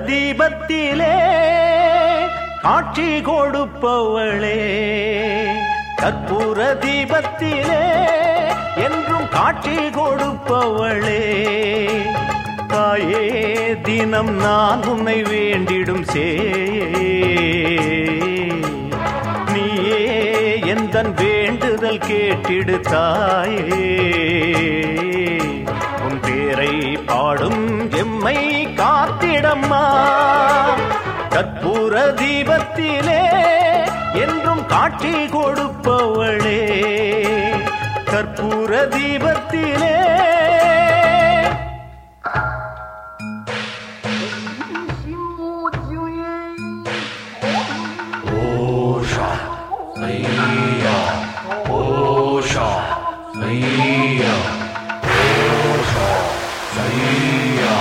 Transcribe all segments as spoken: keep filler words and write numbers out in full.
தீபத்திலே காட்சி கொடுப்பவளே, கற்பூர தீபத்திலே என்றும் காட்சி கொடுப்பவளே, தாயே தினம் நான் உன்னை வேண்டிடும் சே, நீயே எந்தன் வேண்டுதல் கேட்டிடு தாயே, உன் பேரை பாடும் எம்மை காத்திடம்மா, கற்பூர தீபத்திலே என்றும் காட்சி கொடுப்பவளே, கற்பூர தீபத்திலே. ஓஷா ஐயா, ஓஷா ஐயா, ஓஷா ஐயா.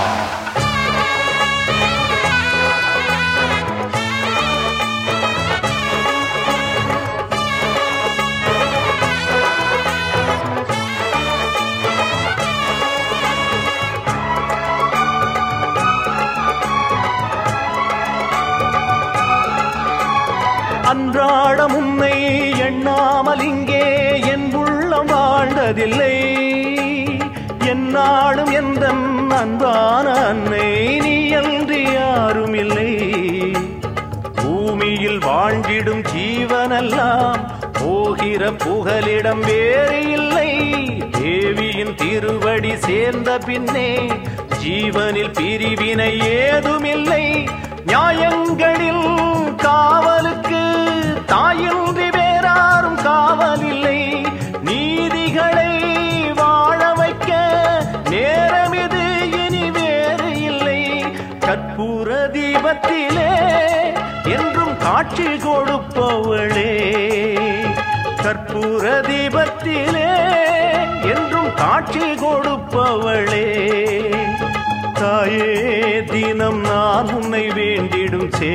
அன்றாடம் உன்னை எண்ணாமல் இங்கே என் உள்ளம் வாழ்ந்ததில்லை, என்னாலும் எந்த அன்பான அன்னை நீ அன்றி யாரும் இல்லை, பூமியில் வாழ்ந்திடும் ஜீவனெல்லாம் போகிற புகலிடம் வேறு இல்லை, தேவியின் திருவடி சேர்ந்த பின்னே ஜீவனில் பிரிவினை ஏதுமில்லை, நியாயங்களில் காவலுக்கு தாயின்றி வேறாரும் காவல் இல்லை, நீதிகளை வாழ வைக்க நேரம் இது இனி வேறு இல்லை, கற்பூர தீபத்திலே என்றும் காட்சி கொடுப்பவளே, கற்பூர தீபத்திலே என்றும் காட்சி கொடுப்பவளே, தாயே தினம் நான் உன்னை வேண்டிடும் சே,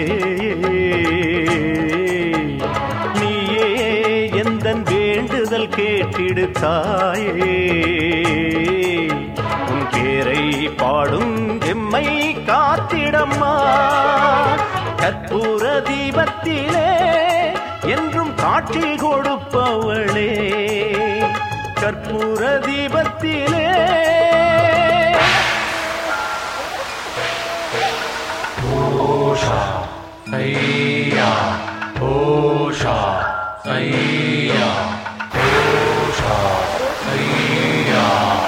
நீயே எந்தன் வேண்டுதல் கேட்டிடு தாயே, உன் பேரை பாடும் எம்மை காத்திடம்மா, கற்பூர தீபத்திலே என்றும் காட்சி கொடுப்பவளே, கற்பூர தீபத்திலே. ஓஷா ஐயா, ஓஷா ஐயா, ஓஷா ஐயா.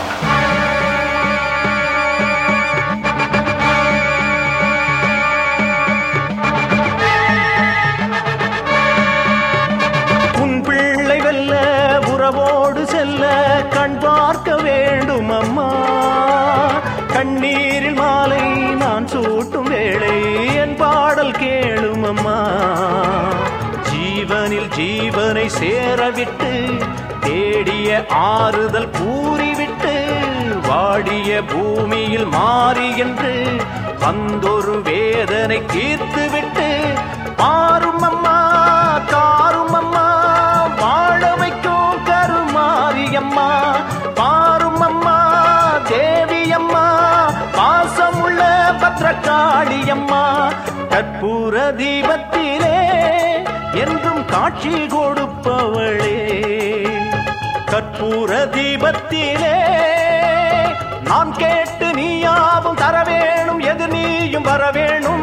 உன் பிள்ளை வெல்ல உறவோடு செல்ல கண் பார்க்க வேண்டும் அம்மா, கண்ணீரில் மாலை நான் சூட்டும் வேளை என் பாடல் கேளும் அம்மா, ஜீவனில் ஜீவனை சேரவிட்டு தேடிய ஆறுதல் கூறிவிட்டு வாடிய பூமியில் மாறி என்று வந்தொரு வேதனை தீர்த்துவிட்டு மாறும் அம்மா காரும் அம்மா, வாழ வைக்கும் கருமாரியம்மா, பாரும் அம்மா தேவியம்மா, பாசமுள்ள பத்ரகாளியம்மா, கற்பூர தீபத்திலே என்றும் காட்சி கொடுப்பவளே, கற்பூர தீபத்திலே நான் கேட்டு நீயாவும் தர வேணும், எது நீயும் வர வேணும்,